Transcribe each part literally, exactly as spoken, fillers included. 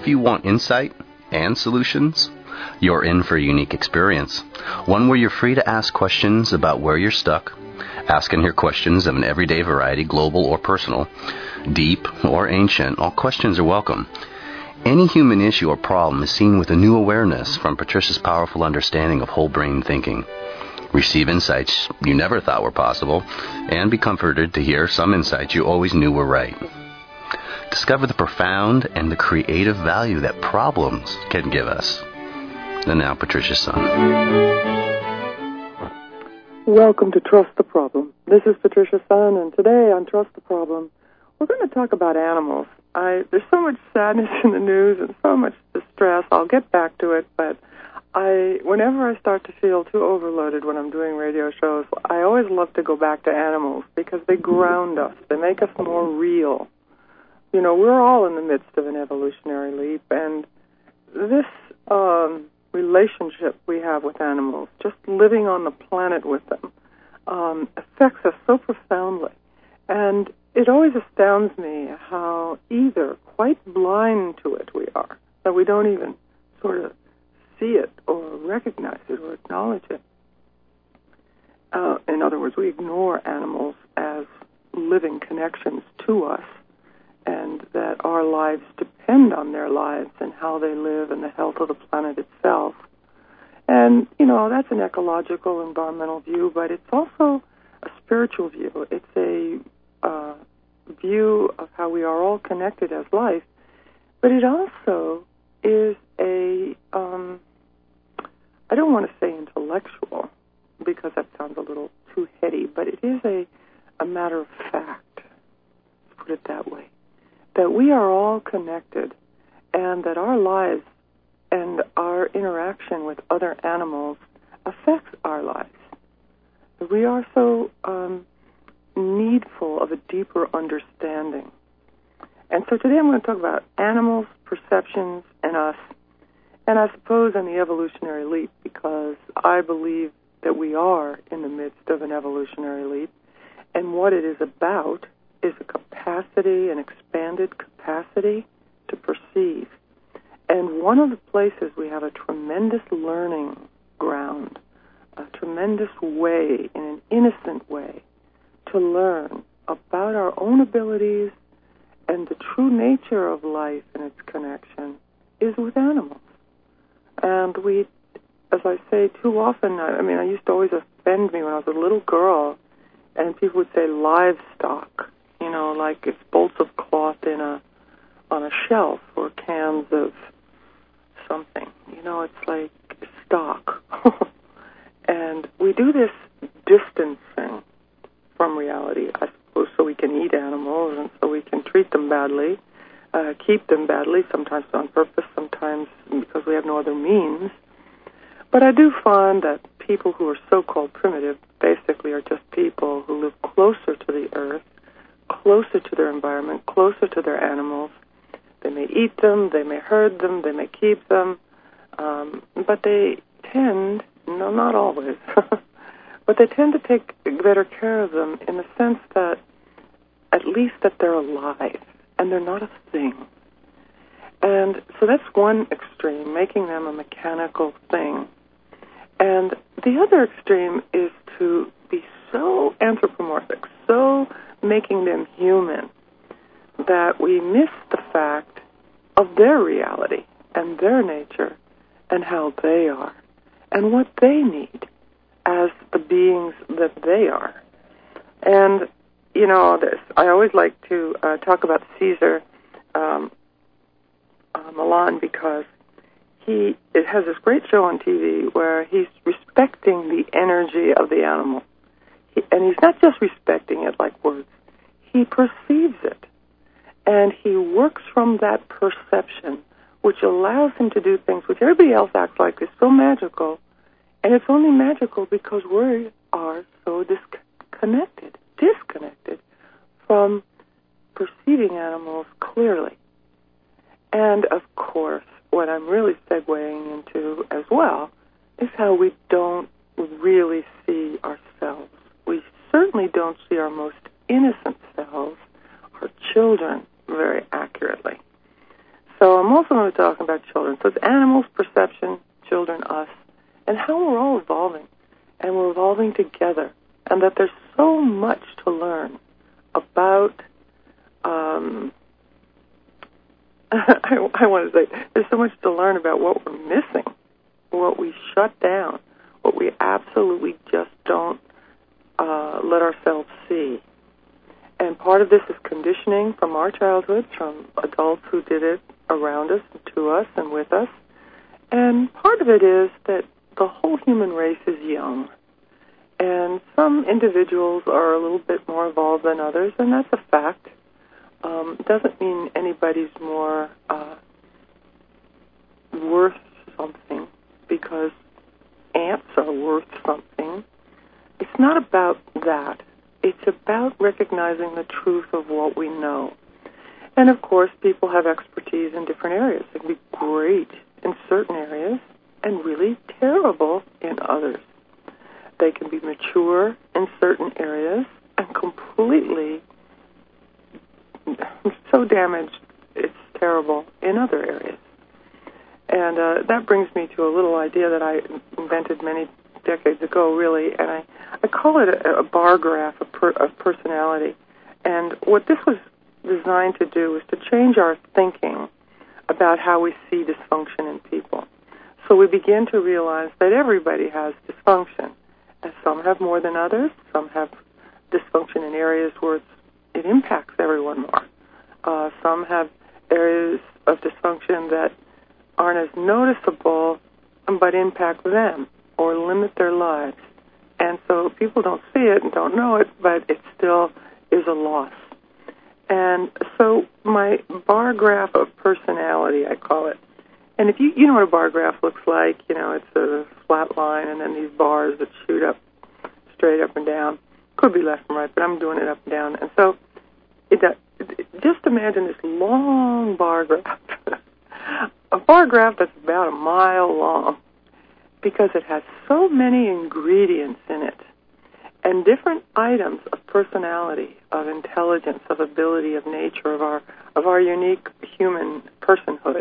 If you want insight and solutions, you're in for a unique experience. One where you're free to ask questions about where you're stuck. Ask and hear questions of an everyday variety, global or personal, deep or ancient. All questions are welcome. Any human issue or problem is seen with a new awareness from Patricia's powerful understanding of whole brain thinking. Receive insights you never thought were possible, and be comforted to hear some insights you always knew were right. Discover the profound and the creative value that problems can give us. And now, Patricia Sun. Welcome to Trust the Problem. This is Patricia Sun, and today on Trust the Problem, we're going to talk about animals. I, there's so much sadness in the news and so much distress. I'll get back to it, but I, whenever I start to feel too overloaded when I'm doing radio shows, I always love to go back to animals because they ground us. They make us more real. You know, we're all in the midst of an evolutionary leap, and this um, relationship we have with animals, just living on the planet with them, um, affects us so profoundly. And it always astounds me how either quite blind to it we are, that we don't even sort of see it or recognize it or acknowledge it. Uh, in other words, we ignore animals as living connections to us, and that our lives depend on their lives and how they live and the health of the planet itself. And, you know, that's an ecological, environmental view, but it's also a spiritual view. It's a uh, view of how we are all connected as life, but it also is a, um, I don't want to say intellectual, because that sounds a little too heady, but it is a, a matter of fact, let's put it that way, that we are all connected, and that our lives and our interaction with other animals affects our lives. We are so um, needful of a deeper understanding. And so today I'm going to talk about animals, perceptions, and us. And I suppose in the evolutionary leap, because I believe that we are in the midst of an evolutionary leap, and what it is about is a capacity, an expanded capacity to perceive. And one of the places we have a tremendous learning ground, a tremendous way, in an innocent way, to learn about our own abilities and the true nature of life and its connection is with animals. And we, as I say too often, I, I mean, I used to always offend me when I was a little girl, and people would say livestock. You know, like it's bolts of cloth in a on a shelf or cans of something. You know, it's like stock. And we do this distancing from reality, I suppose, so we can eat animals and so we can treat them badly, uh, keep them badly, sometimes on purpose, sometimes because we have no other means. But I do find that people who are so-called primitive basically are just people who live closer to the earth, closer to their environment, closer to their animals. They may eat them, they may herd them, they may keep them, um, but they tend, no, not always, but they tend to take better care of them in the sense that at least that they're alive and they're not a thing. And so that's one extreme, making them a mechanical thing. And the other extreme is to be so anthropomorphic, so making them human, that we miss the fact of their reality and their nature and how they are and what they need as the beings that they are. And, you know, this, I always like to uh, talk about Caesar um, uh, Milan because he it has this great show on T V where he's respecting the energy of the animal. He, and he's not just respecting it like words. He perceives it. And he works from that perception, which allows him to do things which everybody else acts like is so magical. And it's only magical because we are so disconnected, disconnected from perceiving animals clearly. And, of course, what I'm really segueing into as well is how we don't really see ourselves. We certainly don't see our most innocent selves, our children, very accurately. So I'm also going to talk about children. So it's animals, perception, children, us, and how we're all evolving. And we're evolving together. And that there's so much to learn about, um, I, I want to say, there's so much to learn about what we're missing, what we shut down, what we absolutely just don't uh, let ourselves see. And part of this is conditioning from our childhood, from adults who did it around us, and to us, and with us. And part of it is that the whole human race is young. And some individuals are a little bit more evolved than others, and that's a fact. Um, it doesn't mean anybody's more uh, worth something because ants are worth something. It's not about that. It's about recognizing the truth of what we know. And, of course, people have expertise in different areas. They can be great in certain areas and really terrible in others. They can be mature in certain areas and completely so damaged it's terrible in other areas. And uh, that brings me to a little idea that I invented many decades ago, really, and I, I call it a, a bar graph of, per, of personality. And what this was designed to do is to change our thinking about how we see dysfunction in people. So we begin to realize that everybody has dysfunction. And some have more than others. Some have dysfunction in areas where it's, it impacts everyone more. Uh, some have areas of dysfunction that aren't as noticeable but impact them or limit their lives. And so people don't see it and don't know it, but it still is a loss. And so my bar graph of personality, I call it. And if you you know what a bar graph looks like, you know, it's a flat line and then these bars that shoot up, straight up and down. Could be left and right, but I'm doing it up and down. And so it, it, just imagine this long bar graph. A bar graph that's about a mile long because it has so many ingredients in it and different items of personality, of intelligence, of ability, of nature, of our of our unique human personhood.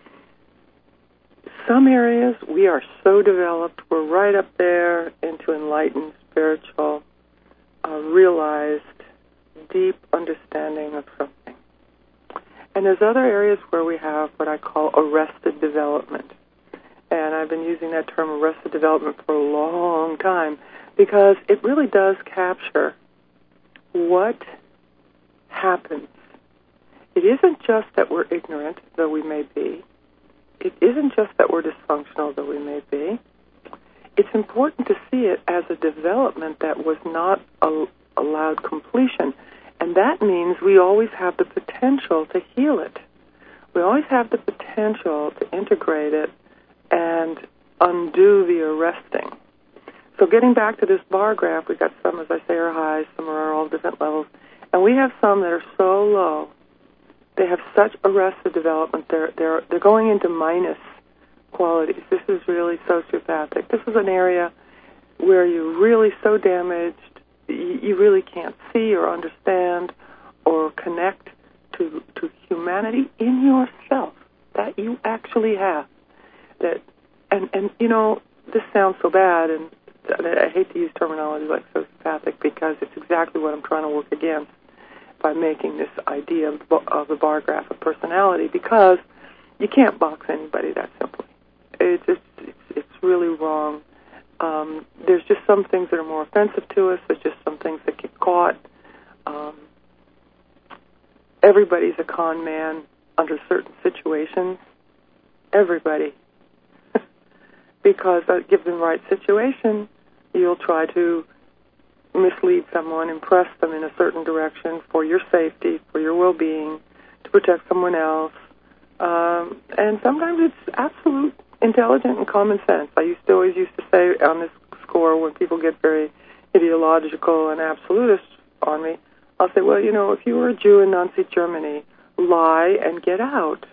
Some areas we are so developed, we're right up there into enlightened, spiritual, uh, realized, deep understanding of something. And there's other areas where we have what I call arrested development. And I've been using that term arrested development for a long time because it really does capture what happens. It isn't just that we're ignorant, though we may be. It isn't just that we're dysfunctional, though we may be. It's important to see it as a development that was not a, allowed completion. And that means we always have the potential to heal it. We always have the potential to integrate it and undo the arresting. So getting back to this bar graph, we've got some, as I say, are high, some are all different levels. And we have some that are so low. They have such arrested development. They're, they're, they're going into minus qualities. This is really sociopathic. This is an area where you're really so damaged, you, you really can't see or understand or connect to, to humanity in yourself that you actually have. That, and, and, you know, this sounds so bad, and I hate to use terminology like sociopathic because it's exactly what I'm trying to work against by making this idea of, of the bar graph of personality, because you can't box anybody that simply. It's just, it's, it's really wrong. Um, there's just some things that are more offensive to us. There's just some things that get caught. Um, everybody's a con man under certain situations. Everybody. Because uh, given the right situation, you'll try to mislead someone, impress them in a certain direction for your safety, for your well-being, to protect someone else. Um, and sometimes it's absolute intelligent and common sense. I used to always used to say on this score, when people get very ideological and absolutist on me, I'll say, well, you know, if you were a Jew in Nazi Germany, lie and get out.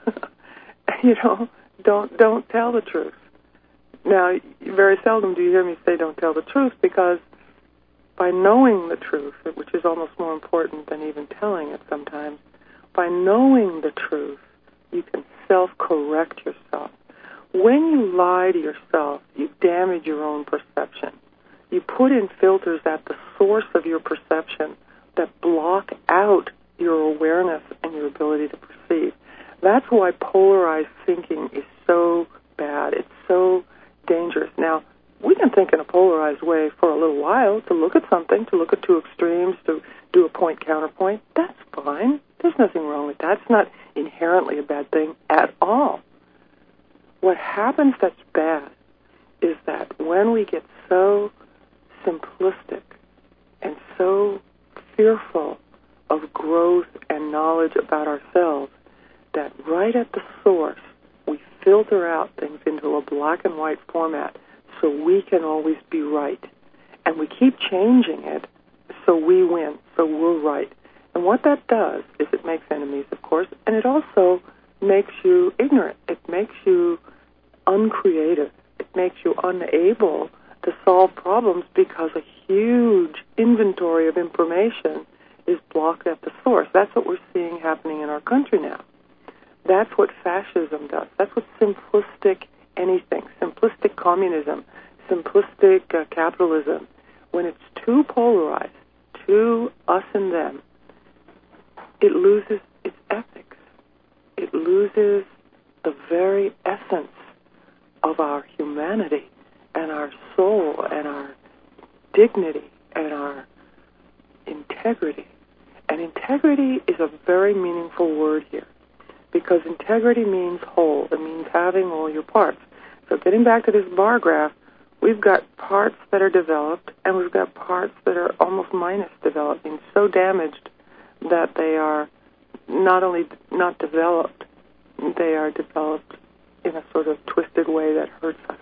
You know, don't don't tell the truth. Now, very seldom do you hear me say don't tell the truth, because by knowing the truth, which is almost more important than even telling it sometimes, by knowing the truth, You can self-correct yourself. When you lie to yourself, you damage your own perception. You put in filters at the source of your perception that block out your awareness and your ability to perceive. That's why polarized thinking is so bad. It's so dangerous. Now, we can think in a polarized way for a little while, to look at something, to look at two extremes, to do a point-counterpoint. That's fine. There's nothing wrong with that. It's not inherently a bad thing at all. What happens that's bad is that when we get so simplistic and so fearful of growth and knowledge about ourselves that right at the source we filter out things into a black and white format so we can always be right. And we keep changing it so we win, so we're right. And what that does is it makes enemies, of course, and it also makes you ignorant. It makes you uncreative. It makes you unable to solve problems because a huge inventory of information is blocked at the source. That's what we're seeing happening in our country now. That's what fascism does. That's what simplistic anything, simplistic communism, simplistic uh, capitalism, when it's too polarized, too us and them, it loses its ethics. It loses the very essence of our humanity and our soul and our dignity and our integrity. And integrity is a very meaningful word here, because integrity means whole. It means having all your parts. So getting back to this bar graph, we've got parts that are developed, and we've got parts that are almost minus developed, and so damaged that they are not only not developed, they are developed in a sort of twisted way that hurts us.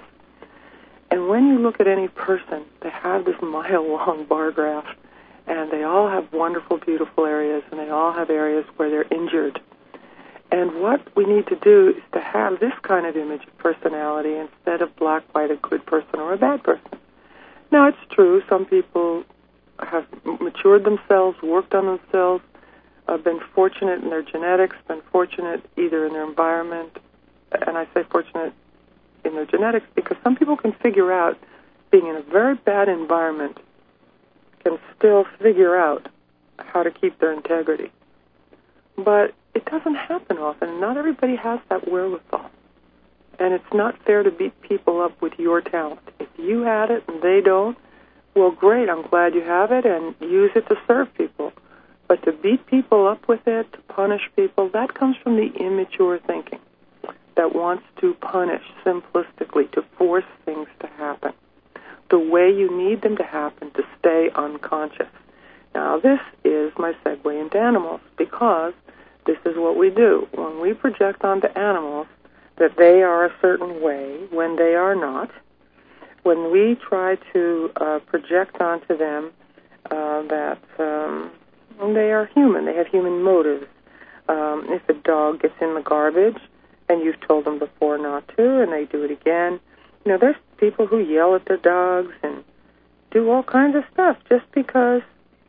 And when you look at any person, they have this mile-long bar graph, and they all have wonderful, beautiful areas, and they all have areas where they're injured. And what we need to do is to have this kind of image of personality instead of black, white, a good person or a bad person. Now, it's true, some people have matured themselves, worked on themselves, uh, been fortunate in their genetics, been fortunate either in their environment, and I say fortunate in their genetics because some people can figure out, being in a very bad environment, can still figure out how to keep their integrity. But it doesn't happen often. Not everybody has that wherewithal. And it's not fair to beat people up with your talent. If you had it and they don't, well, great, I'm glad you have it, and use it to serve people. But to beat people up with it, to punish people, that comes from the immature thinking that wants to punish simplistically, to force things to happen the way you need them to happen to stay unconscious. Now, this is my segue into animals, because this is what we do. When we project onto animals that they are a certain way when they are not, when we try to uh, project onto them uh, that um, they are human, they have human motives. Um, if a dog gets in the garbage and you've told them before not to and they do it again, you know, there's people who yell at their dogs and do all kinds of stuff just because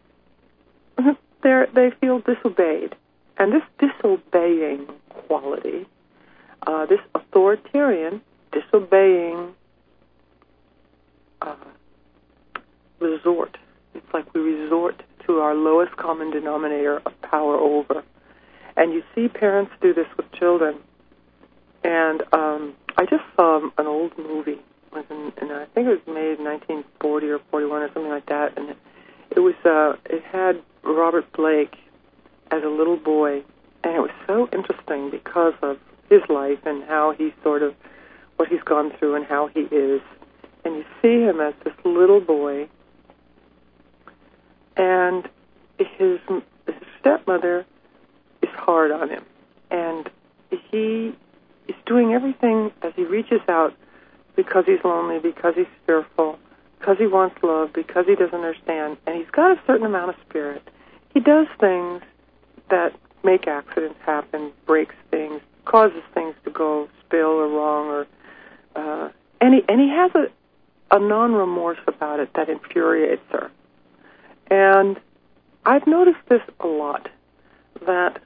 they they feel disobeyed. And this disobeying quality, uh, this authoritarian, disobeying uh, resort, it's like we resort to our lowest common denominator of power over. And you see parents do this with children. And um, I just saw an old movie, it was in, and I think it was made in nineteen forty or forty-one or something like that, and it, it was uh, it had Robert Blake as a little boy, and it was so interesting because of his life and how he sort of, what he's gone through and how he is. And you see him as this little boy, and his, his stepmother is hard on him. And he is doing everything as he reaches out because he's lonely, because he's fearful, because he wants love, because he doesn't understand. And he's got a certain amount of spirit. He does things that make accidents happen, breaks things, causes things to go spill or wrong, or uh, and he and he has a a non-remorse about it that infuriates her. And I've noticed this a lot, that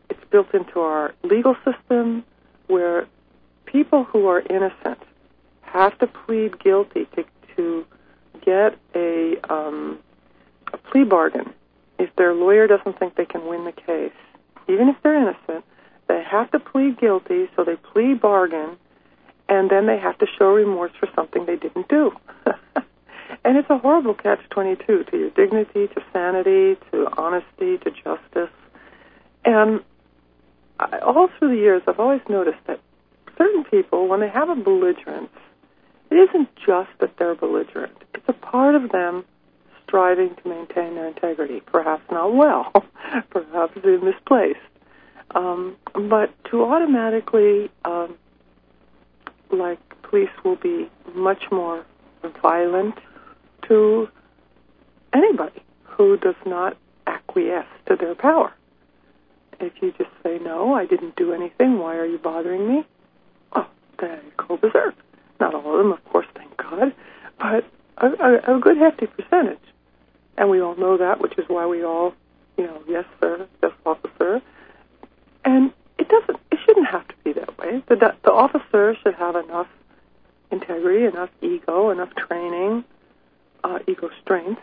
it's built into our legal system, where people who are innocent have to plead guilty to, to get a, um, a plea bargain. If their lawyer doesn't think they can win the case, even if they're innocent, they have to plead guilty, so they plead bargain, and then they have to show remorse for something they didn't do. And it's a horrible catch twenty-two to your dignity, to sanity, to honesty, to justice. And I, all through the years, I've always noticed that certain people, when they have a belligerence, it isn't just that they're belligerent. It's a part of them striving to maintain their integrity, perhaps not well, perhaps misplaced. Um, but to automatically, um, like, police will be much more violent to anybody who does not acquiesce to their power. If you just say, no, I didn't do anything, why are you bothering me? Oh, they go berserk. Not all of them, of course, thank God, but a, a, a good hefty percentage. And we all know that, which is why we all, you know, yes, sir, yes, officer. And it doesn't, it shouldn't have to be that way. The, the officer should have enough integrity, enough ego, enough training, uh, ego strength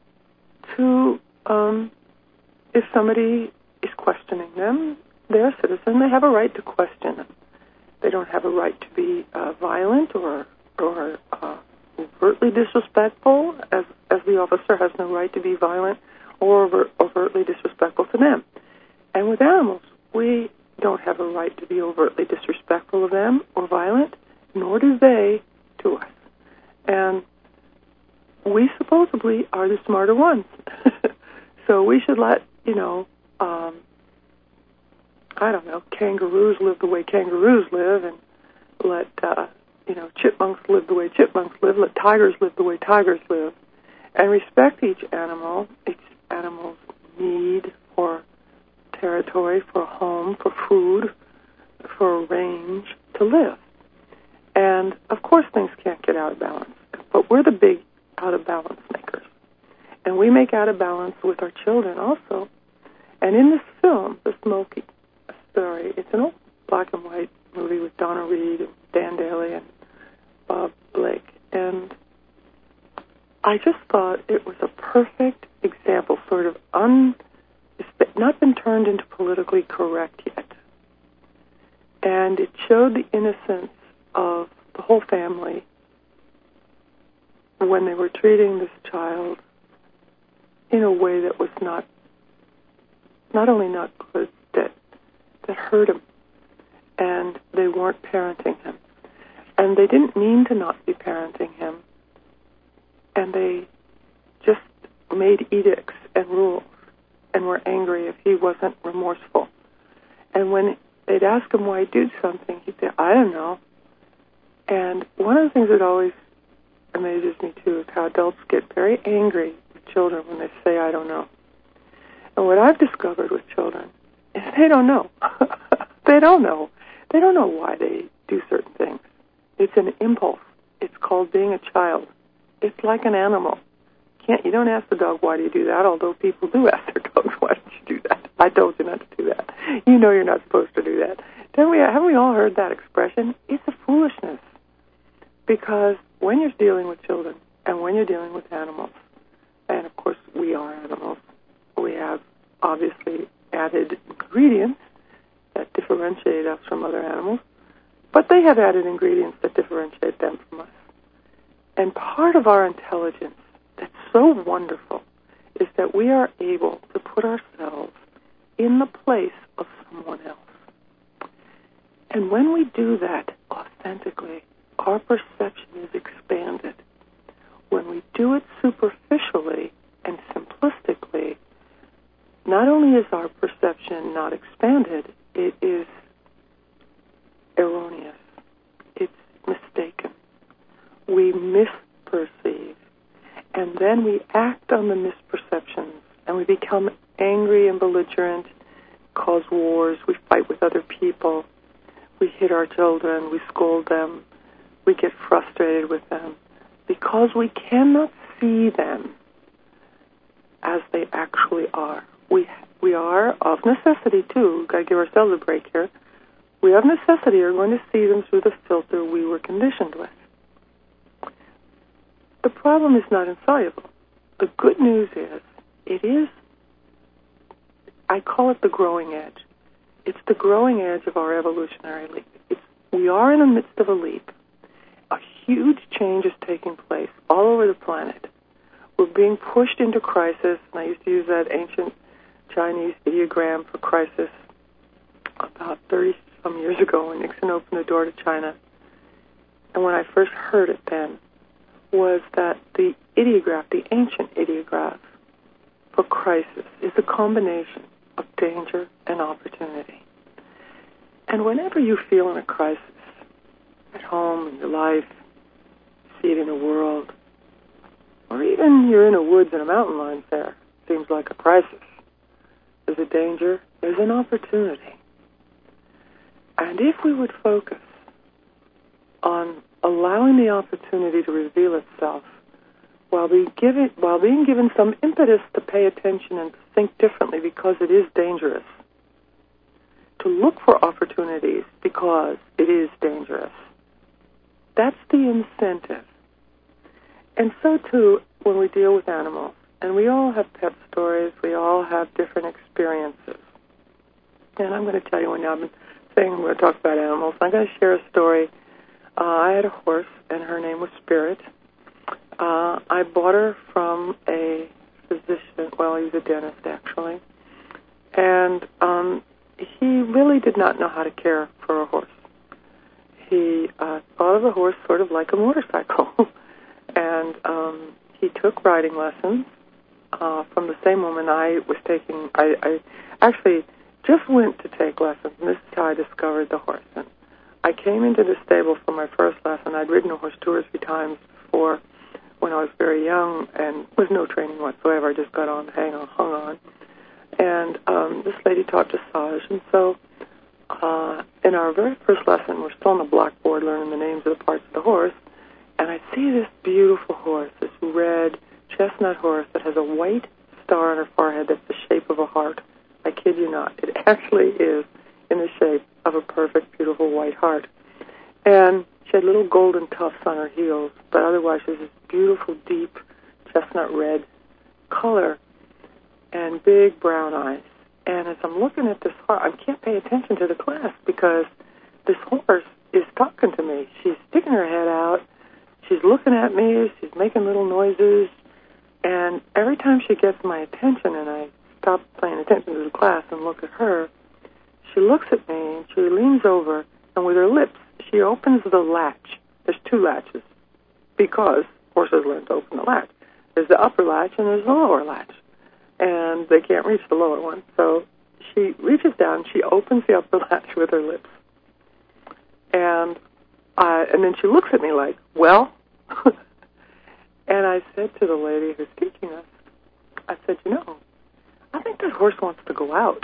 to, um, if somebody is questioning them, they're a citizen, they have a right to question them. They don't have a right to be uh, violent or or uh, overtly disrespectful, as as the officer has no right to be violent or over, overtly disrespectful to them. And with animals, we don't have a right to be overtly disrespectful of them or violent, nor do they to us. And we supposedly are the smarter ones. So we should let, you know, um, I don't know, kangaroos live the way kangaroos live, and let, uh, you know, chipmunks live the way chipmunks live, let tigers live the way tigers live, and respect each animal, each animal's need for territory, for a home, for food, for a range to live. And, of course, things can't get out of balance, but we're the big out-of-balance makers. And we make out of balance with our children also. And in this film, The Smokey Story, it's an old black and white movie with Donna Reed and Dan Daly and Bob Blake. And I just thought it was a perfect example, sort of un, it's not been turned into politically correct yet. And it showed the innocence of the whole family when they were treating this child in a way that was not, not only not good, that that hurt him, and they weren't parenting him. And they didn't mean to not be parenting him, and they just made edicts and rules and were angry if he wasn't remorseful. And when they'd ask him why he did something, he'd say, I don't know. And one of the things that always amazes me, too, is how adults get very angry with children when they say, I don't know. And what I've discovered with children is they don't know. They don't know. They don't know why they do certain things. It's an impulse. It's called being a child. It's like an animal. Can't you don't ask the dog, why do you do that, although people do ask their dogs, why don't you do that? I told you not to do that. You know you're not supposed to do that. Don't we, haven't we all heard that expression? It's a foolishness. Because when you're dealing with children and when you're dealing with animals, and of course we are animals, we have obviously added ingredients that differentiate us from other animals, but they have added ingredients that differentiate them from us. And part of our intelligence that's so wonderful is that we are able to put ourselves in the place of someone else. And when we do that authentically, our perception is expanded. When we do it superficially and simplistically, not only is our perception not expanded, it is erroneous. It's mistaken. We misperceive. And then we act on the misperceptions, and we become angry and belligerent, cause wars, we fight with other people, we hit our children, we scold them, we get frustrated with them, because we cannot see them as they actually are. We we are, of necessity too, we've got to give ourselves a break here, we of necessity are going to see them through the filter we were conditioned with. The problem is not insoluble. The good news is, it is, I call it the growing edge. It's the growing edge of our evolutionary leap. It's, we are in the midst of a leap. A huge change is taking place all over the planet. We're being pushed into crisis, and I used to use that ancient Chinese ideogram for crisis about thirty-some years ago when Nixon opened the door to China. And when I first heard it then, was that the ideograph, the ancient ideograph for crisis, is a combination of danger and opportunity. And whenever you feel in a crisis, at home, in your life, you see it in the world, or even you're in the woods in a mountain lion fair, seems like a crisis. There's a danger, there's an opportunity. And if we would focus on allowing the opportunity to reveal itself while, be given, while being given some impetus to pay attention and to think differently because it is dangerous, to look for opportunities because it is dangerous, that's the incentive. And so, too, when we deal with animals, and we all have pet stories, we all have different experiences. And I'm going to tell you one now. I've been saying I'm going to talk about animals. I'm going to share a story. Uh, I had a horse, and her name was Spirit. Uh, I bought her from a physician. Well, he was a dentist, actually. And um, he really did not know how to care for a horse. He uh, thought of a horse sort of like a motorcycle. and um, he took riding lessons uh, from the same woman I was taking. I, I actually just went to take lessons, and this is how I discovered the horse. And I came into the stable for my first lesson. I'd ridden a horse two or three times before when I was very young and with no training whatsoever. I just got on, hang on, hung on. And um, this lady taught dressage. And so uh, in our very first lesson, we're still on the blackboard learning the names of the parts of the horse. And I see this beautiful horse, this red chestnut horse that has a white star on her forehead that's the shape of a heart. I kid you not. It actually is in the shape of a perfect, beautiful white heart. And she had little golden tufts on her heels, but otherwise she has this beautiful, deep chestnut red color and big brown eyes. And as I'm looking at this horse, I can't pay attention to the class because this horse is talking to me. She's sticking her head out. She's looking at me. She's making little noises. And every time she gets my attention and I stop paying attention to the class and look at her, she looks at me and she leans over, and with her lips, she opens the latch. There's two latches because horses learn to open the latch. There's the upper latch and there's the lower latch. And they can't reach the lower one. So she reaches down, she opens the upper latch with her lips. And uh, and then she looks at me like, well? And I said to the lady who's teaching us, I said, you know, I think that horse wants to go out.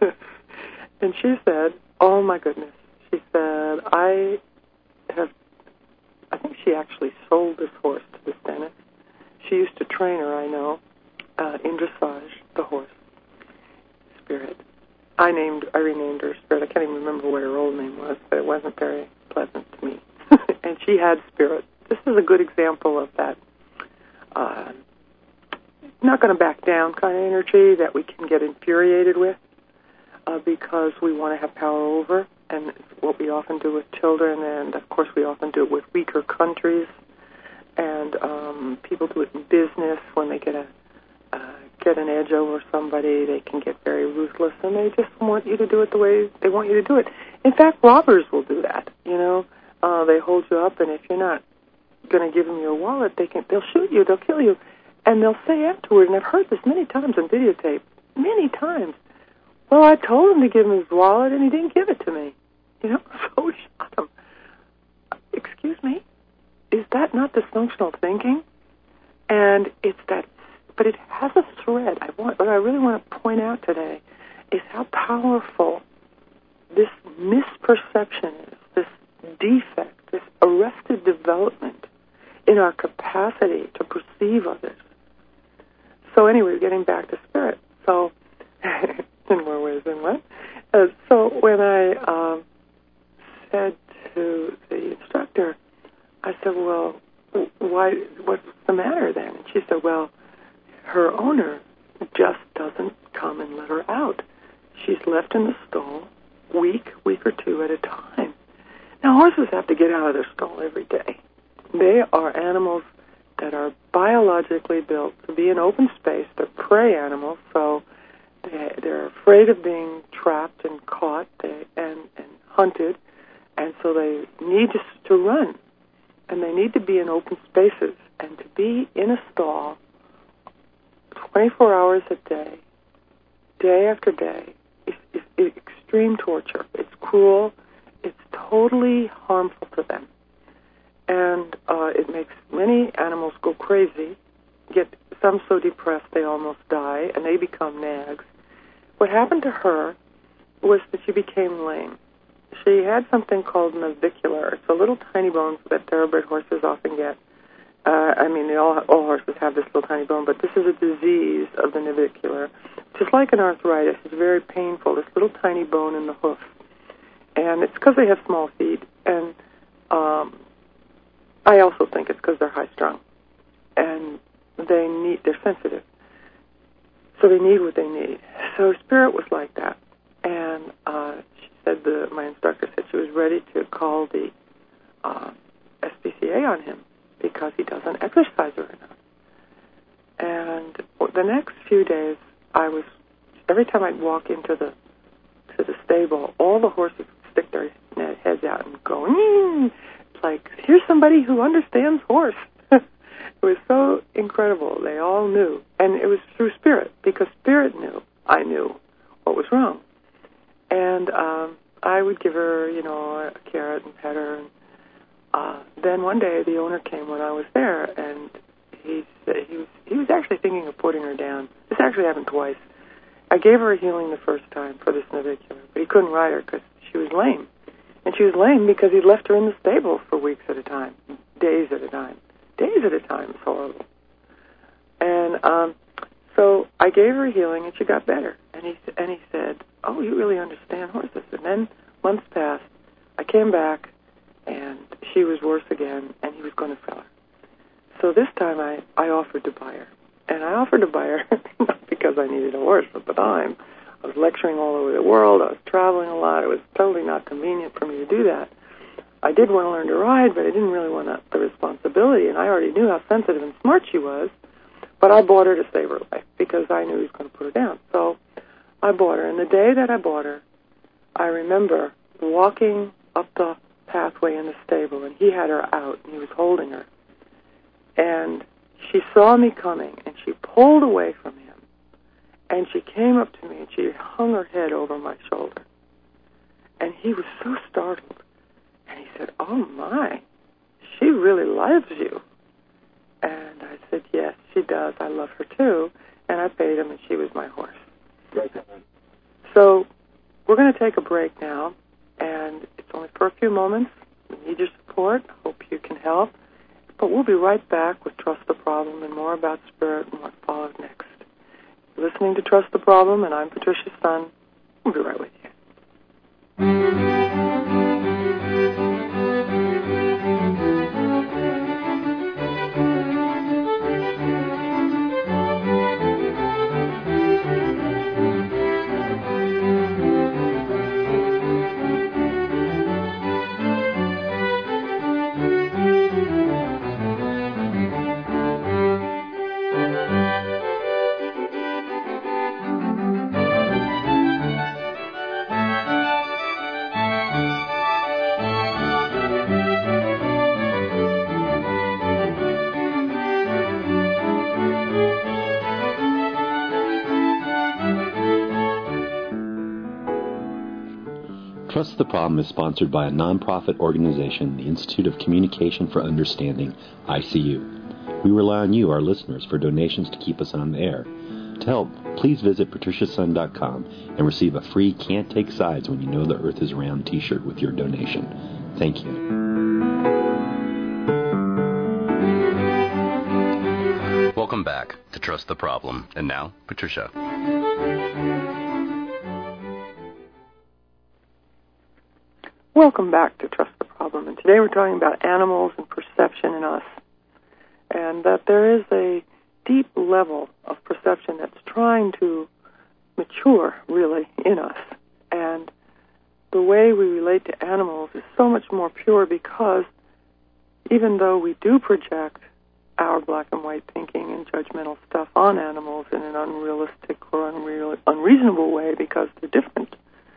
And she said, oh, my goodness. She said, I have, I think she actually sold this horse to this dentist. She used to train her, I know, uh, in dressage, the horse, Spirit. I named, I renamed her Spirit. I can't even remember what her old name was, but it wasn't very pleasant to me. And she had Spirit. This is a good example of that uh, not going to back down kind of energy that we can get infuriated with uh, because we want to have power over, and it's what we often do with children, and of course we often do it with weaker countries, and um, people do it in business when they get a uh, get an edge over somebody. They can get very ruthless, and they just want you to do it the way they want you to do it. In fact, robbers will do that. You know, uh, they hold you up, and if you're not going to give them your wallet, they can they'll shoot you, they'll kill you. And they'll say afterward, and I've heard this many times on videotape, many times, well, I told him to give him his wallet, and he didn't give it to me. You know, so we shot him. Excuse me? Is that not dysfunctional thinking? And it's that, but it has a thread. I want, what I really want to point out today is how powerful this misperception is, this defect, this arrested development in our capacity to perceive others. So anyway, getting back to Spirit. So and what? Uh, so when I um, said to the instructor, I said, well, why? What's the matter then? And she said, well, her owner just doesn't come and let her out. She's left in the stall week, week or two at a time. Now, horses have to get out of their stall every day. They are animals that are biologically built to be in open space. They're prey animals, so they, they're afraid of being trapped and caught they, and, and hunted, and so they need to, to run, and they need to be in open spaces, and to be in a stall twenty-four hours a day, day after day, is, is, is extreme torture. It's cruel. It's totally harmful to them. And uh, it makes many animals go crazy, get some so depressed they almost die, and they become nags. What happened to her was that she became lame. She had something called navicular. It's a little tiny bone that thoroughbred horses often get. Uh, I mean, they all, all horses have this little tiny bone, but this is a disease of the navicular. Just like an arthritis, it's very painful, this little tiny bone in the hoof. And it's because they have small feet. And um, I also think it's because they're high-strung. And they need, they're sensitive. So they need what they need. So Spirit was like that. And uh, she said, the, my instructor said she was ready to call the uh, S P C A on him because he doesn't exercise her enough. And the next few days, I was, every time I'd walk into the to the stable, all the horses would stick their heads out and go, mm, like, here's somebody who understands horse. It was so incredible. They all knew. And it was through Spirit, because Spirit knew I knew what was wrong. And um, I would give her, you know, a carrot and pet her. And uh, then one day the owner came when I was there, and he said he was he was actually thinking of putting her down. This actually happened twice. I gave her a healing the first time for this navicular, but he couldn't ride her because she was lame. And she was lame because he left her in the stable for weeks at a time, days at a time. Days at a time is horrible. And um, so I gave her a healing, and she got better. And he and he said, oh, you really understand horses. And then months passed. I came back, and she was worse again, and he was going to sell her. So this time I, I offered to buy her. And I offered to buy her not because I needed a horse at the time. I was lecturing all over the world. I was traveling a lot. It was totally not convenient for me to do that. I did want to learn to ride, but I didn't really want the responsibility, and I already knew how sensitive and smart she was. But I bought her to save her life because I knew he was going to put her down. So I bought her, and the day that I bought her, I remember walking up the pathway in the stable, and he had her out, and he was holding her. And she saw me coming, and she pulled away from him, and she came up to me, and she hung her head over my shoulder. And he was so startled, and he said, oh, my, she really loves you. And I said, yes, she does. I love her, too. And I paid him, and she was my horse. So we're going to take a break now, and it's only for a few moments. We need your support. I hope you can help. But we'll be right back with Trust the Problem and more about Spirit and what follows next. You're listening to Trust the Problem, and I'm Patricia Sun. We'll be right with you. Trust the Problem is sponsored by a nonprofit organization, the Institute of Communication for Understanding, I C U. We rely on you, our listeners, for donations to keep us on the air. To help, please visit patricia sun dot com and receive a free Can't Take Sides When You Know the Earth is Round t-shirt with your donation. Thank you. Welcome back to Trust the Problem. And now, Patricia. welcome back to Trust the Problem. And today we're talking about animals and perception in us. And that there is a deep level of perception that's trying to mature, really, in us. And the way we relate to animals is so much more pure because even though we do project our black and white thinking and judgmental stuff on animals in an unrealistic or unreal, unreasonable way because they're different,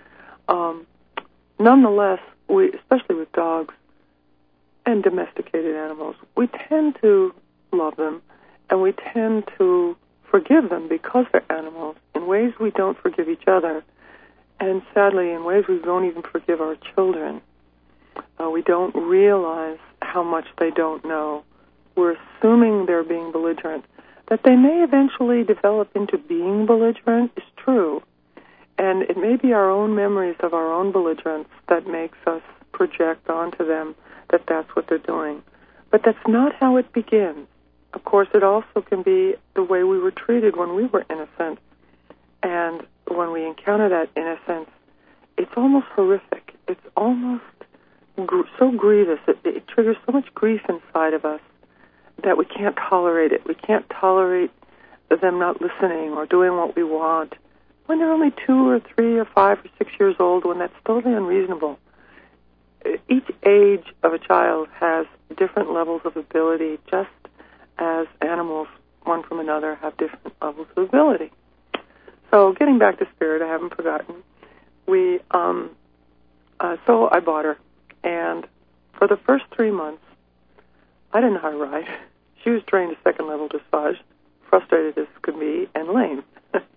um, nonetheless, we, especially with dogs and domesticated animals, we tend to love them and we tend to forgive them because they're animals in ways we don't forgive each other, and sadly in ways we don't even forgive our children. Uh, we don't realize how much they don't know. We're assuming they're being belligerent. That they may eventually develop into being belligerent is true. And it may be our own memories of our own belligerence that makes us project onto them that that's what they're doing. But that's not how it begins. Of course, it also can be the way we were treated when we were innocent. And when we encounter that innocence, it's almost horrific. It's almost gr- so grievous. It, it triggers so much grief inside of us that we can't tolerate it. We can't tolerate them not listening or doing what we want. When they're only two or three or five or six years old, when that's totally unreasonable. Each age of a child has different levels of ability, just as animals, one from another, have different levels of ability. So getting back to Spirit, I haven't forgotten. We, um, uh, so I bought her, and for the first three months, I didn't know how to ride. She was trained to second-level dressage, frustrated as could be, and lame.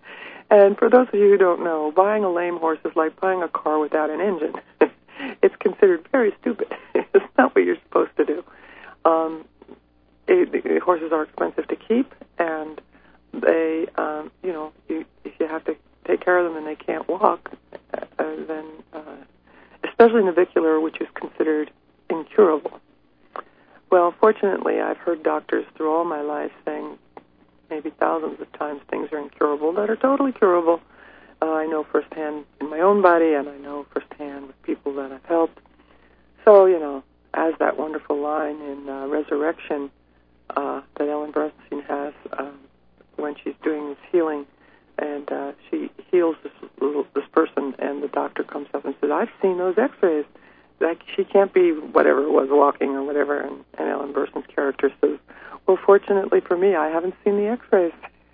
And for those of you who don't know, buying a lame horse is like buying a car without an engine. It's considered very stupid. It's not what you're supposed to do. Um, it, it, horses are expensive to keep, and they, um, you know, you, if you have to take care of them and they can't walk, uh, then, uh, especially navicular, which is considered incurable. Well, fortunately, I've heard doctors through all my life saying maybe thousands of times things are incurable that are totally curable. Uh, I know firsthand in my own body, and I know firsthand with people that I've helped. So, you know, as that wonderful line in uh, Resurrection uh, that Ellen Bernstein has um, when she's doing this healing, and uh, she heals this little, this person, and the doctor comes up and says, "I've seen those X-rays. Like, she can't be whatever it was, walking or whatever." And, and Ellen Bernstein's character says, "Well, fortunately for me, I haven't seen the X-rays."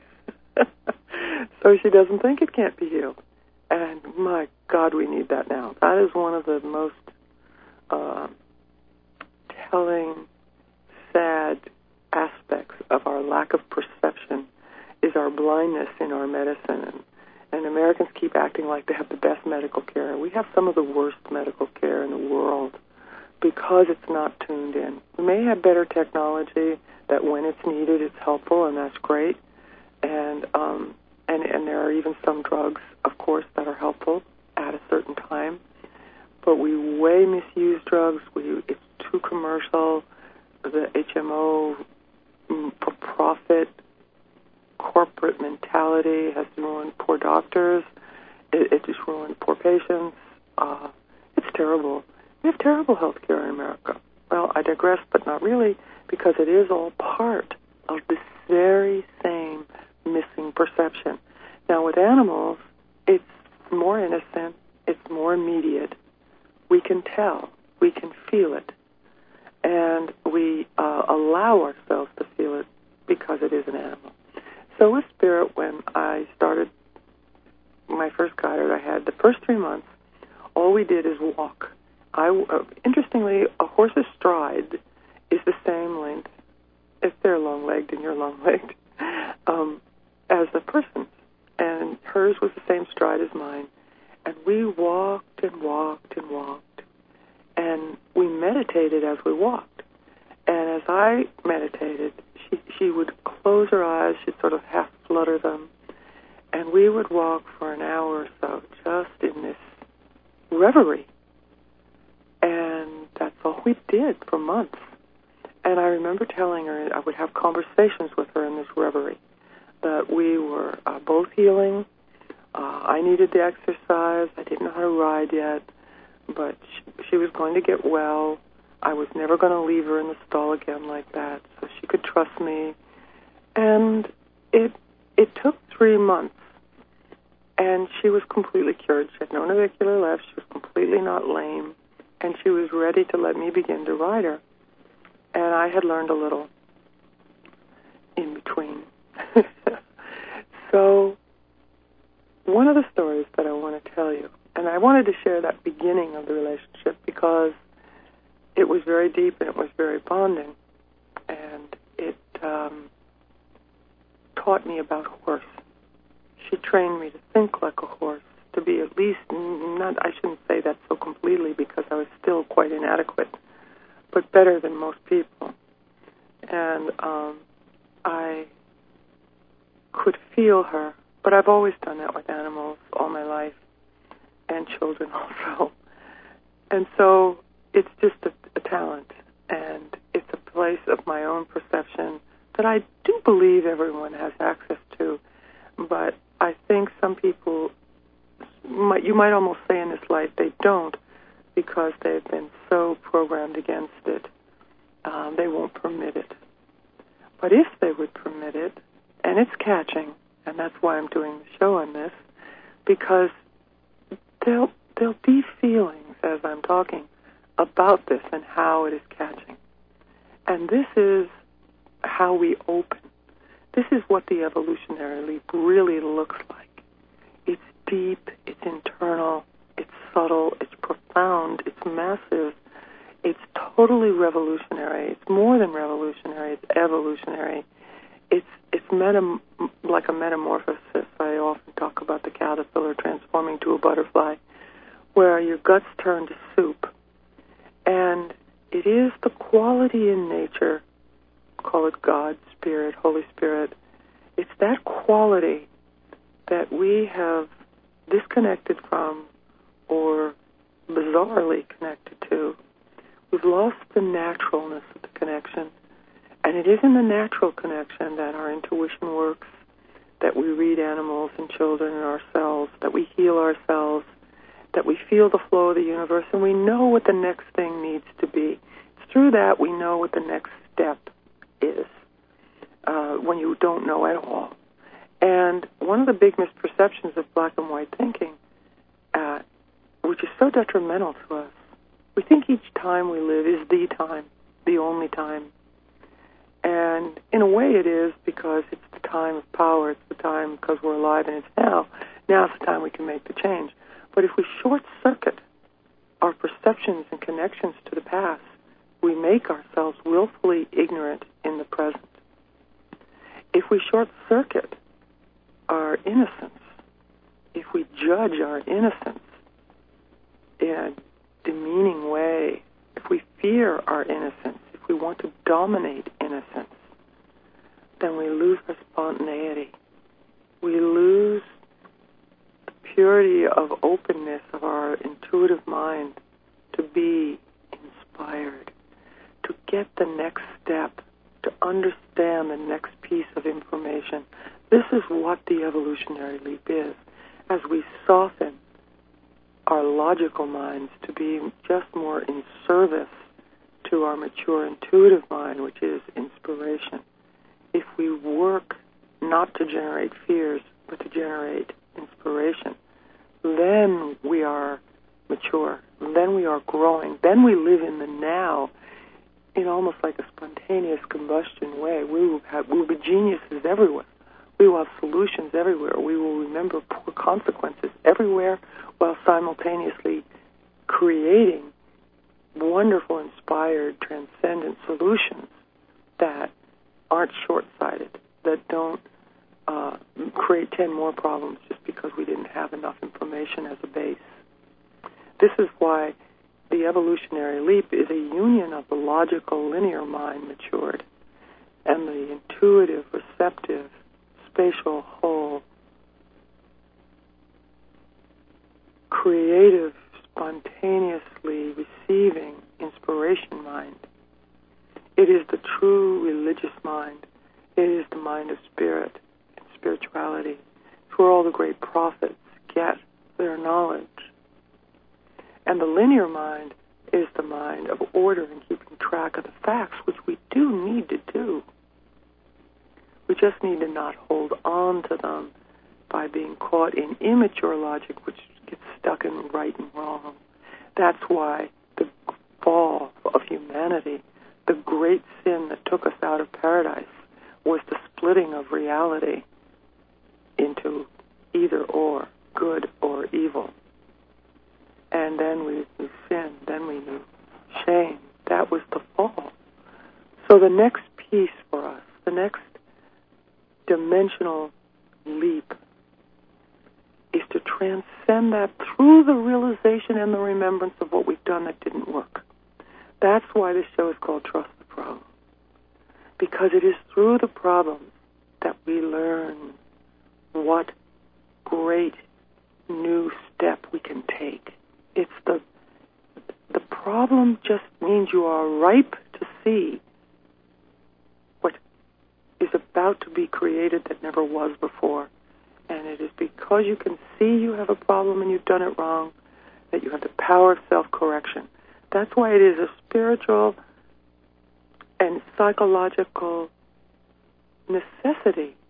So she doesn't think it can't be healed. And my God, we need that now. That is one of the most uh, telling, sad aspects of our lack of perception is our blindness in our medicine. And, and Americans keep acting like they have the best medical care. We have some of the worst medical care in the world because it's not tuned in. We may have better technology that when it's needed, it's helpful, and that's great. And um, and and there are even some drugs, of course, that are helpful at a certain time. But we way misuse drugs. We it's too commercial. The H M O for profit corporate mentality has ruined poor doctors. It, it just ruined poor patients. Uh, it's terrible. We have terrible health care in America. Well, I digress, but not really, because it is all part of this very same missing perception. Now, with animals, it's more innocent, it's more immediate. We can tell, we can feel it, and we uh, allow ourselves to feel it because it is an animal. So with Spirit, when I started my first guide, I had the first three months, all we did is walk. I, uh, interestingly, a horse's stride is the same length, if they're long-legged and you're long-legged, um, as the person's. And hers was the same stride as mine. And we walked and walked and walked. And we meditated as we walked. And as I meditated, she, she would close her eyes, she'd sort of half flutter them, and we would walk for an hour or so just in this reverie. And that's all we did for months. And I remember telling her, I would have conversations with her in this reverie, that we were uh, both healing. Uh, I needed the exercise. I didn't know how to ride yet. but she, she was going to get well. I was never going to leave her in the stall again like that, so she could trust me. And it it took three months, and she was completely cured. She had no navicular left. She was completely not lame, and she was ready to let me begin to ride her. And I had learned a little in between. So one of the stories that I want to tell you, and I wanted to share that beginning of the relationship because it was very deep and it was very bonding, and it um, taught me about horse. She trained me to think like a horse, to be at least, not, I shouldn't say that so completely because I was still quite inadequate, but better than most people. And um, I could feel her, but I've always done that with animals all my life, and children also. And so it's just a, a talent, and it's a place of my own perception that I do believe everyone has access to, but I think some people, might, you might almost say in this life, they don't, because they've been so programmed against it, um, they won't permit it. But if they would permit it, and it's catching, and that's why I'm doing the show on this, because there'll, there'll be feelings as I'm talking about this and how it is catching. And this is how we open. This is what the evolutionary leap really looks like. It's deep, it's internal, it's subtle, it's profound, it's massive, it's totally revolutionary. It's more than revolutionary, it's evolutionary. It's it's metam- like a metamorphosis. I often talk about the caterpillar transforming to a butterfly, where your guts turn to soup. And it is the quality in nature, call it God, Spirit, Holy Spirit, it's that quality that we have disconnected from or bizarrely connected to. We've lost the naturalness of the connection. And it is in the natural connection that our intuition works, that we read animals and children and ourselves, that we heal ourselves, that we feel the flow of the universe, and we know what the next thing needs to be. It's through that we know what the next step is, uh, when you don't know at all. And one of the big misperceptions of black and white thinking, uh, which is so detrimental to us, we think each time we live is the time, the only time. And in a way it is, because it's the time of power, it's the time because we're alive and it's now. Now's the time we can make the change. But if we short-circuit our perceptions and connections to the past, we make ourselves willfully ignorant in the present. If we short-circuit our innocence, if we judge our innocence in a demeaning way, if we fear our innocence, if we want to dominate innocence, then we lose our spontaneity. We lose the purity of openness of our intuitive mind to be inspired, to get the next step, to understand the next piece of information. This is what the evolutionary leap is. As we soften our logical minds to be just more in service to our mature intuitive mind, which is inspiration. If we work not to generate fears, but to generate inspiration, then we are mature. Then we are growing. Then we live in the now in almost like a spontaneous combustion way. We will have, we will be geniuses everywhere. We will have solutions everywhere. We will remember poor consequences everywhere while simultaneously creating wonderful, inspired, transcendent solutions that aren't short-sighted, that don't uh, create ten more problems just because we didn't have enough information as a base. This is why the evolutionary leap is a union of the logical, linear mind matured and the intuitive, receptive, spatial, whole, creative, spontaneously receiving inspiration mind. It is the true religious mind. It is the mind of spirit and spirituality. It's where all the great prophets get their knowledge. And the linear mind is the mind of order and keeping track of the facts, which we do need to do. We just need to not hold on to them by being caught in immature logic, which gets stuck in right and wrong. That's why the fall of humanity, the great sin that took us out of paradise, was the splitting of reality into either or, good or evil. And then we knew sin, then we knew shame. That was the fall. So the next piece for us, the next dimensional leap, is to transcend that through the realization and the remembrance of what we've done that didn't work. That's why this show is called Trust the Problem. Because it is through the problems that we learn what great new step we can take. It's the the problem just means you are ripe to see what is about to be created that never was before. And it is because you can see you have a problem and you've done it wrong that you have the power of self-correction. That's why it is a spiritual and psychological necessity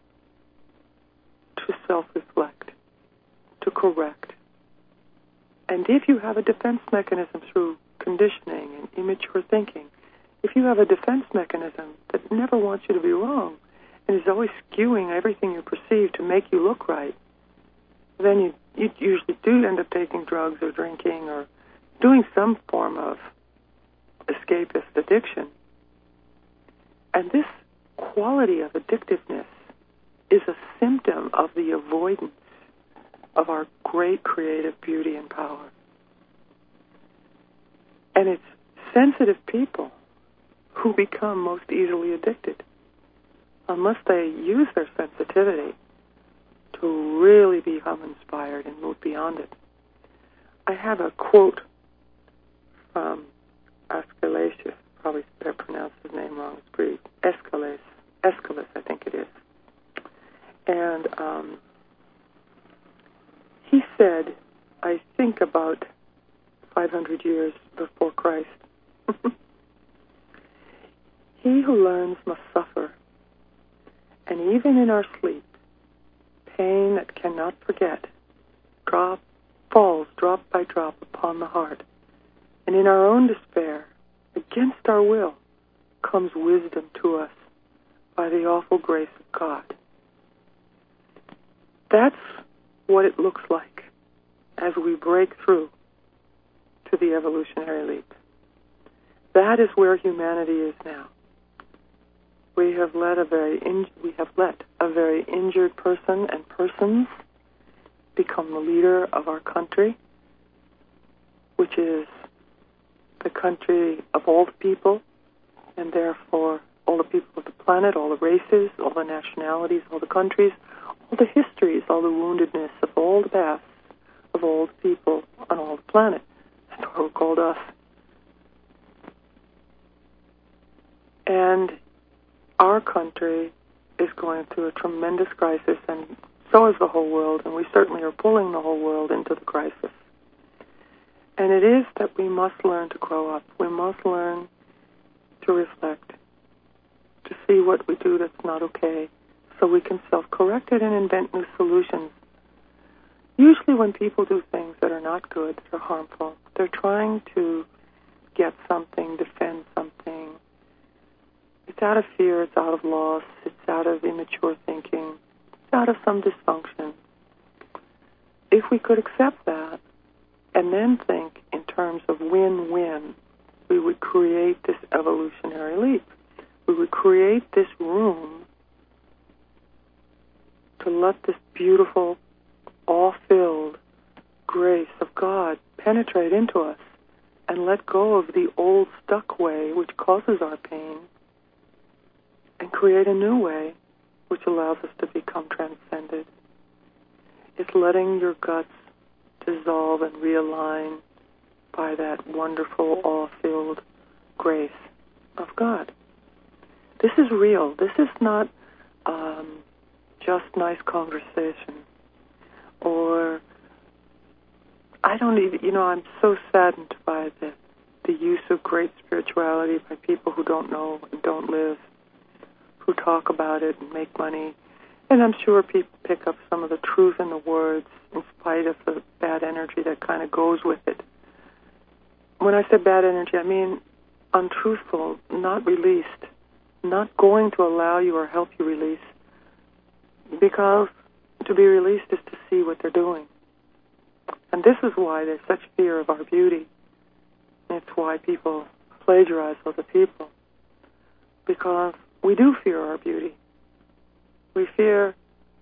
to self-reflect, to correct. And if you have a defense mechanism through conditioning and immature thinking, if you have a defense mechanism that never wants you to be wrong and is always skewing everything you perceive to make you look right, then you, you usually do end up taking drugs or drinking or doing some form of escapist addiction. And this quality of addictiveness is a symptom of the avoidance of our great creative beauty and power. And it's sensitive people who become most easily addicted, unless they use their sensitivity to really become inspired and move beyond it. I have a quote from Aeschylus, probably better pronounce his name wrong, it's pretty, Aeschylus, Aeschylus, I think it is. And um, he said, I think about five hundred years before Christ, he who learns must suffer, and even in our sleep, pain that cannot forget drop, falls drop by drop upon the heart, and in our own despair, against our will, comes wisdom to us by the awful grace of God. That's what it looks like as we break through to the evolutionary leap. That is where humanity is now. We have let a very in, we have let a very injured person and persons become the leader of our country, which is the country of all the people, and therefore all the people of the planet, all the races, all the nationalities, all the countries, all the histories, all the woundedness of all the pasts of all the people on all the planet. That's why we're called us. And our country is going through a tremendous crisis, and so is the whole world, and we certainly are pulling the whole world into the crisis. And it is that we must learn to grow up. We must learn to reflect, to see what we do that's not okay, so we can self-correct it and invent new solutions. Usually when people do things that are not good, that are harmful, they're trying to get something, defend something. It's out of fear, it's out of loss, it's out of immature thinking, it's out of some dysfunction. If we could accept that and then think in terms of win-win, we would create this evolutionary leap. We would create this room to let this beautiful, awe-filled grace of God penetrate into us and let go of the old stuck way which causes our pain and create a new way which allows us to become transcended. It's letting your guts dissolve and realign by that wonderful, awe-filled grace of God. This is real. This is not um, just nice conversation or I don't even, you know, I'm so saddened by the, the use of great spirituality by people who don't know and don't live, who talk about it and make money. And I'm sure people pick up some of the truth in the words in spite of the bad energy that kind of goes with it. When I say bad energy, I mean untruthful, not released, not going to allow you or help you release, because to be released is to see what they're doing. And this is why there's such fear of our beauty. It's why people plagiarize other people, because we do fear our beauty. We fear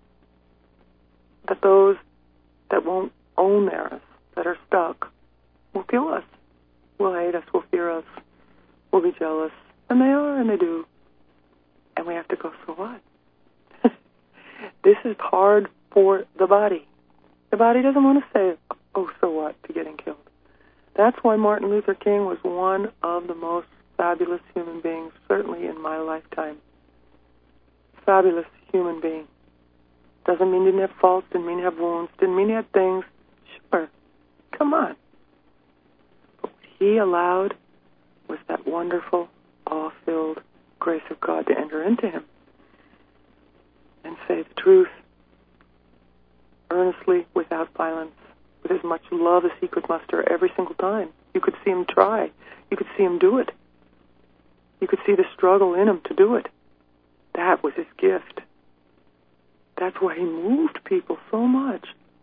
that those that won't own theirs, that are stuck, will kill us, will hate us, will fear us, will be jealous. And they are, and they do. And we have to go, so what? This is hard for the body. The body doesn't want to say, oh, so what, to getting killed. That's why Martin Luther King was one of the most fabulous human beings, certainly in my lifetime. Fabulous human being. Doesn't mean he didn't have faults, didn't mean he had wounds, didn't mean he had things. Sure, come on. But what he allowed was that wonderful, awe-filled grace of God to enter into him and say the truth earnestly, without violence, with as much love as he could muster every single time. You could see him try. You could see him do it. You could see the struggle in him to do it. That was his gift. That's why he moved people so much.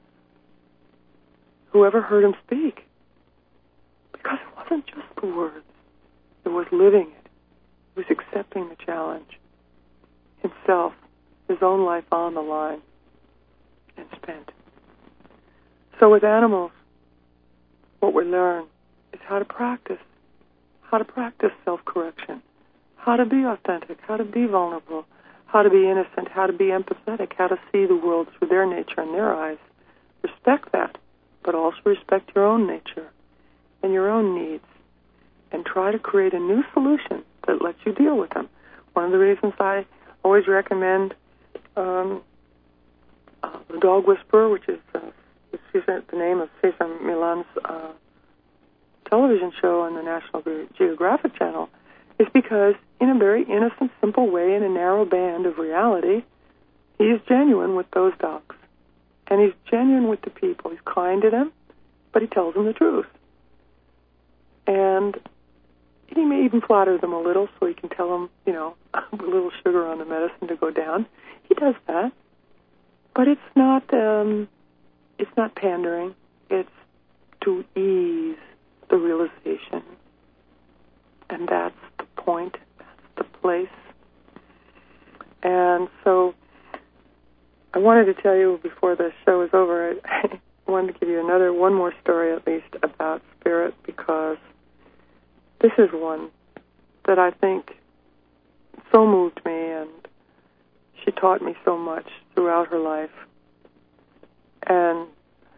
Whoever heard him speak. Because it wasn't just the words. It was living it. It was accepting the challenge. Himself, his own life on the line, and spent. So with animals, what we learn is how to practice. How to practice self-correction. How to be authentic. How to be vulnerable. How to be innocent. How to be empathetic. How to see the world through their nature and their eyes. Respect that, but also respect your own nature and your own needs. And try to create a new solution that lets you deal with them. One of the reasons I always recommend um, uh, The Dog Whisperer, which is uh, the name of Cesar Millan's uh, television show on the National Geographic Channel, is because in a very innocent, simple way, in a narrow band of reality, he is genuine with those dogs. And he's genuine with the people. He's kind to them, but he tells them the truth. And he may even flatter them a little so he can tell them, you know, a little sugar on the medicine to go down. He does that. But it's not, um, it's not pandering. It's to ease the realization. And that's the point. That's the place. And so I wanted to tell you before the show is over, I wanted to give you another, one more story at least about spirit, because this is one that I think so moved me, and she taught me so much throughout her life. And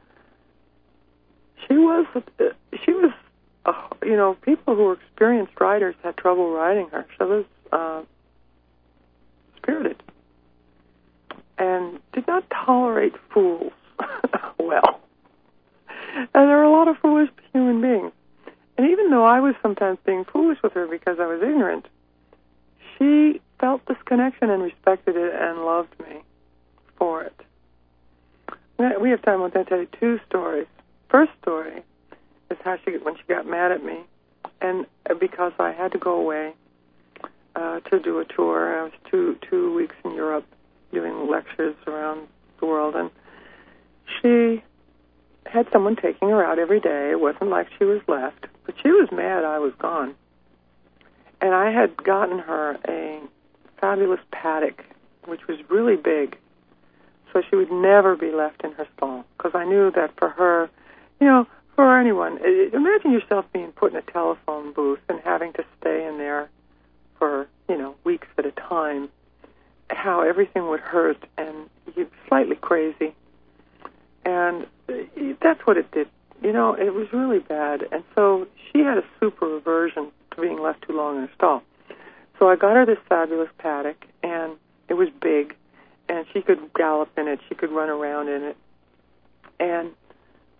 she was, she was, uh, you know, people who were experienced riders had trouble riding her. She was uh, spirited and did not tolerate fools well. And there are a lot of foolish human beings. And even though I was sometimes being foolish with her because I was ignorant, she felt this connection and respected it and loved me for it. We have time. I'm going to tell you two stories. First story is how she, when she got mad at me, and because I had to go away uh, to do a tour. I was two two weeks in Europe doing lectures around the world, and she had someone taking her out every day. It wasn't like she was left, but she was mad I was gone. And I had gotten her a fabulous paddock, which was really big, so she would never be left in her stall, because I knew that for her, you know, for anyone, imagine yourself being put in a telephone booth and having to stay in there for, you know, weeks at a time, how everything would hurt, and you'd be slightly crazy. And that's what it did. You know, it was really bad. And so she had a super aversion to being left too long in a stall. So I got her this fabulous paddock, and it was big, and she could gallop in it. She could run around in it. And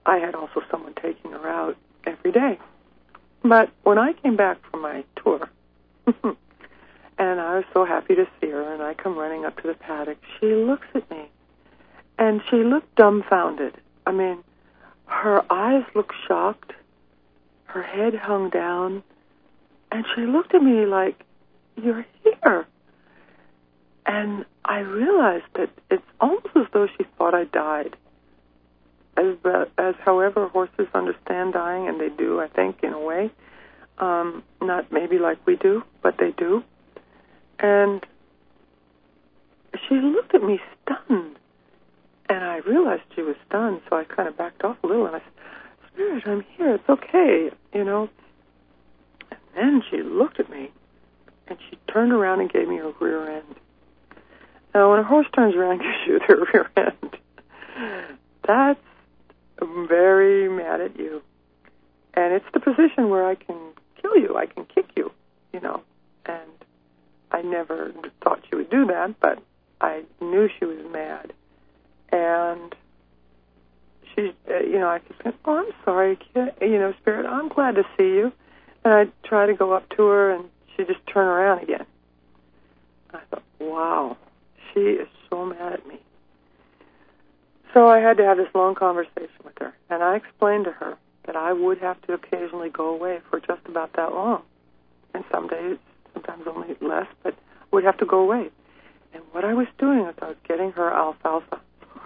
I had also someone taking her out every day. But when I came back from my tour, and I was so happy to see her, and I come running up to the paddock, she looks at me, and she looked dumbfounded. I mean, her eyes looked shocked, her head hung down, and she looked at me like, "You're here." And I realized that it's almost as though she thought I died. As, uh, as however horses understand dying, and they do, I think, in a way. Um, not maybe like we do, but they do. And she looked at me stunned. And I realized she was stunned, so I kind of backed off a little, and I said, "Spirit, I'm here, it's okay," you know. And then she looked at me, and she turned around and gave me her rear end. Now, when a horse turns around and gives you their rear end, that's very mad at you. And it's the position where I can kill you, I can kick you, you know. And I never thought she would do that, but I knew she was mad. And she, uh, you know, I could say, "Oh, I'm sorry, kid. You know, Spirit, I'm glad to see you." And I'd try to go up to her, and she'd just turn around again. I thought, wow, she is so mad at me. So I had to have this long conversation with her, and I explained to her that I would have to occasionally go away for just about that long. And some days, sometimes only less, but would have to go away. And what I was doing was I was getting her alfalfa.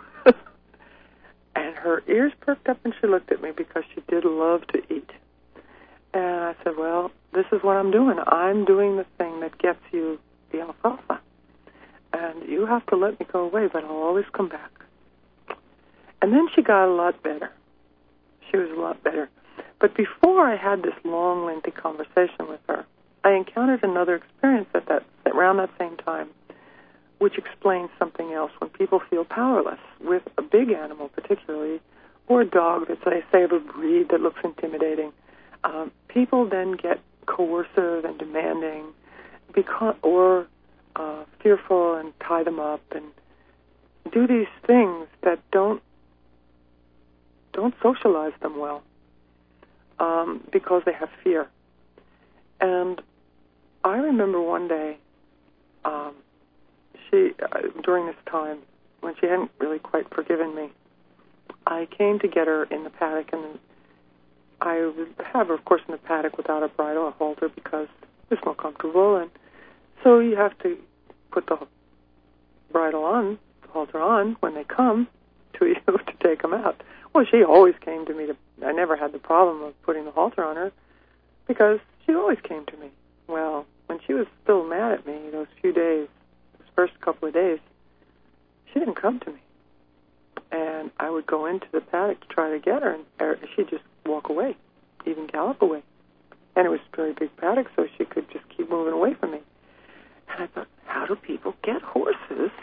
And her ears perked up and she looked at me because she did love to eat. And I said, "Well, this is what I'm doing. I'm doing the thing that gets you the alfalfa. And you have to let me go away, but I'll always come back." And then she got a lot better. She was a lot better. But before I had this long, lengthy conversation with her, I encountered another experience at that around that same time, which explains something else when people feel powerless with a big animal particularly, or a dog that they say of a breed that looks intimidating. Um, people then get coercive and demanding because, or uh, fearful and tie them up and do these things that don't don't socialize them well um, because they have fear. And I remember one day, um, she uh, during this time when she hadn't really quite forgiven me, I came to get her in the paddock, and I would have her, of course, in the paddock without a bridle or halter because it's more comfortable, and so you have to put the bridle on, the halter on, when they come to you to take them out. Well, she always came to me to, I never had the problem of putting the halter on her because she always came to me. Well, when she was still mad at me those few days, those first couple of days, she didn't come to me. And I would go into the paddock to try to get her, and she'd just walk away, even gallop away. And it was a very big paddock, so she could just keep moving away from me. And I thought, how do people get horses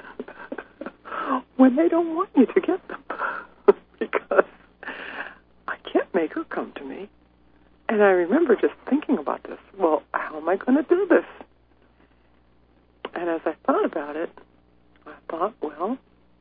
when they don't want you to get them? Because I can't make her come to me. And I remember just thinking about this. Well, how am I going to do this? And as I thought about it, I thought, well,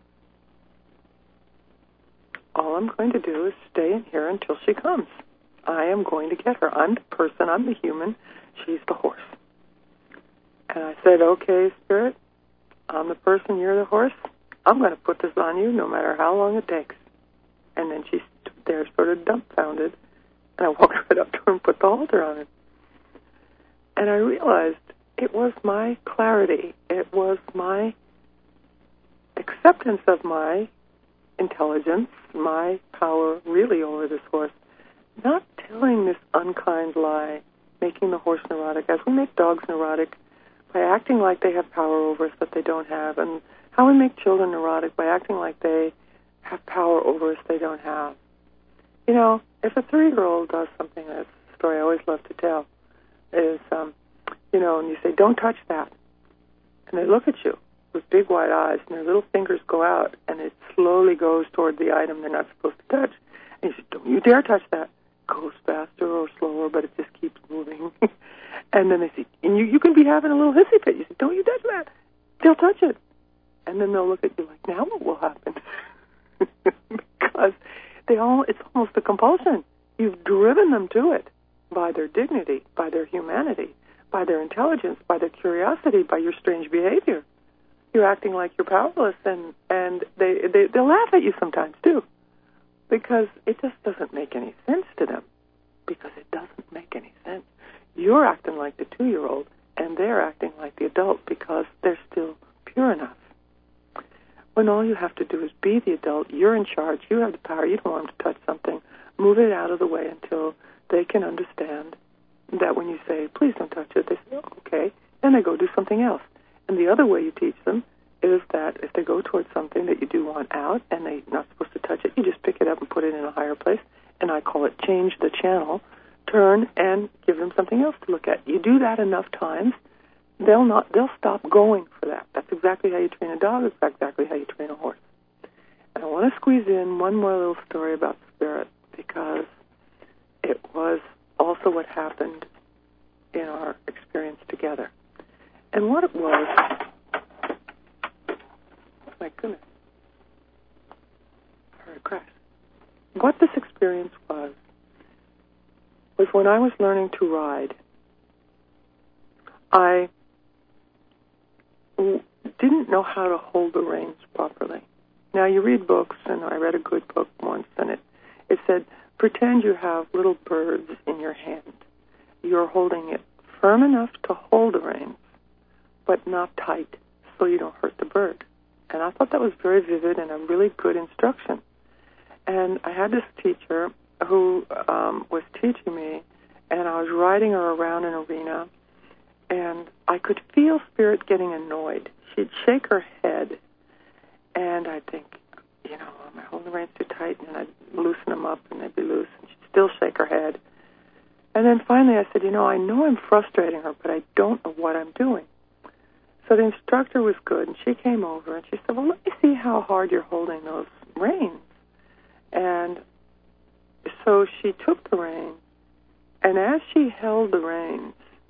all I'm going to do is stay in here until she comes. I am going to get her. I'm the person, I'm the human, she's the horse. And I said, okay, Spirit, I'm the person, you're the horse. I'm going to put this on you no matter how long it takes. And then she stood there sort of dumbfounded, and I walked right up to her and put the halter on her. And I realized it was my clarity. It was my acceptance of my intelligence, my power really over this horse, not telling this unkind lie, making the horse neurotic, as we make dogs neurotic by acting like they have power over us that they don't have, and how we make children neurotic by acting like they have power over us they don't have. You know, if a three-year-old does something, that's a story I always love to tell, is, um, you know, and you say, don't touch that, and they look at you with big wide eyes, and their little fingers go out, and it slowly goes toward the item they're not supposed to touch. And you say, don't you dare touch that. It goes faster or slower, but it just keeps moving. And then they say, and you, you can be having a little hissy fit. You say, don't you touch that. They'll touch it. And then they'll look at you like, now what will happen? Because they all, it's almost a compulsion. You've driven them to it by their dignity, by their humanity, by their intelligence, by their curiosity, by your strange behavior. You're acting like you're powerless, and, and they, they, they'll laugh at you sometimes, too, because it just doesn't make any sense to them, because it doesn't make any sense. You're acting like the two-year-old, and they're acting like the adult because they're still pure enough. When all you have to do is be the adult, you're in charge, you have the power, you don't want them to touch something, move it out of the way until they can understand that when you say, please don't touch it, they say, oh, okay, then they go do something else. And the other way you teach them is that if they go towards something that you do want out and they're not supposed to touch it, you just pick it up and put it in a higher place, and I call it change the channel, turn and give them something else to look at. You do that enough times, they'll not they'll stop going for that. That's exactly how you train a dog. It's exactly how you train a horse. And I want to squeeze in one more little story about spirit, because it was also what happened in our experience together. And what it was, my goodness, I heard a crash. What this experience was, was when I was learning to ride, I w- didn't know how to hold the reins properly. Now, you read books, and I read a good book once, and it, it said, pretend you have little birds in your hand. You're holding it firm enough to hold the reins, but not tight, so you don't hurt the bird. And I thought that was very vivid and a really good instruction. And I had this teacher who um, was teaching me, and I was riding her around an arena, and I could feel Spirit getting annoyed. She'd shake her head, and I'd think, you know, am I holding the reins too tight? And I'd loosen them up, and they'd be loose, and she'd still shake her head. And then finally I said, you know, I know I'm frustrating her, but I don't know what I'm doing. So the instructor was good, and she came over, and she said, well, let me see how hard you're holding those reins. And so she took the reins, and as she held the reins,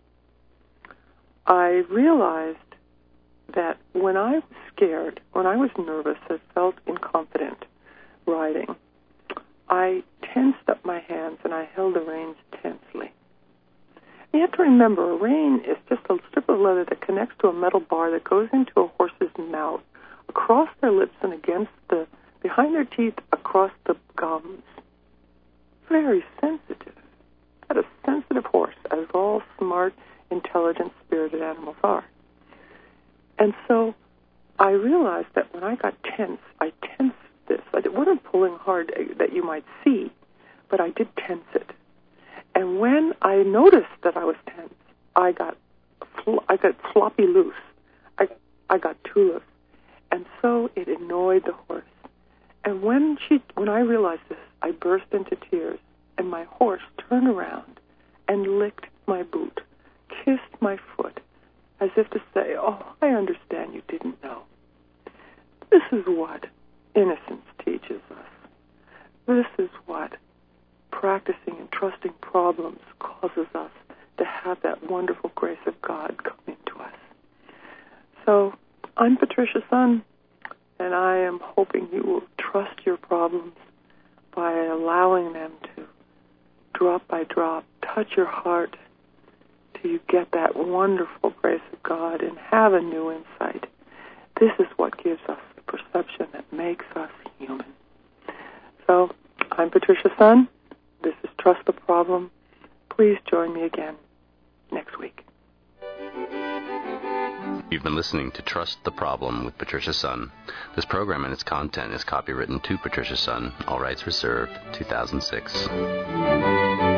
I realized that when I was scared, when I was nervous, I felt inconfident riding, I tensed up my hands and I held the reins tensely. You have to remember, a rein is just a strip of leather that connects to a metal bar that goes into a horse's mouth, across their lips and against the, behind their teeth, across the gums. Very sensitive. Had a sensitive horse, as all smart, intelligent, spirited animals are. And so I realized that when I got tense, I tensed this. I wasn't pulling hard that you might see, but I did tense it. And when I noticed that I was tense, I got I got floppy loose. I I got too loose, and so it annoyed the horse. And when she when I realized this, I burst into tears, and my horse turned around and licked my boot, kissed my foot, as if to say, "Oh, I understand you didn't know." This is what innocence teaches us. This is what practicing and trusting problems causes us to have that wonderful grace of God come into us. So I'm Patricia Sun, and I am hoping you will trust your problems by allowing them to, drop by drop, touch your heart till you get that wonderful grace of God and have a new insight. This is what gives us the perception that makes us human. So I'm Patricia Sun. This is Trust the Problem. Please join me again next week. You've been listening to Trust the Problem with Patricia Sun. This program and its content is copywritten to Patricia Sun. All rights reserved. two thousand six.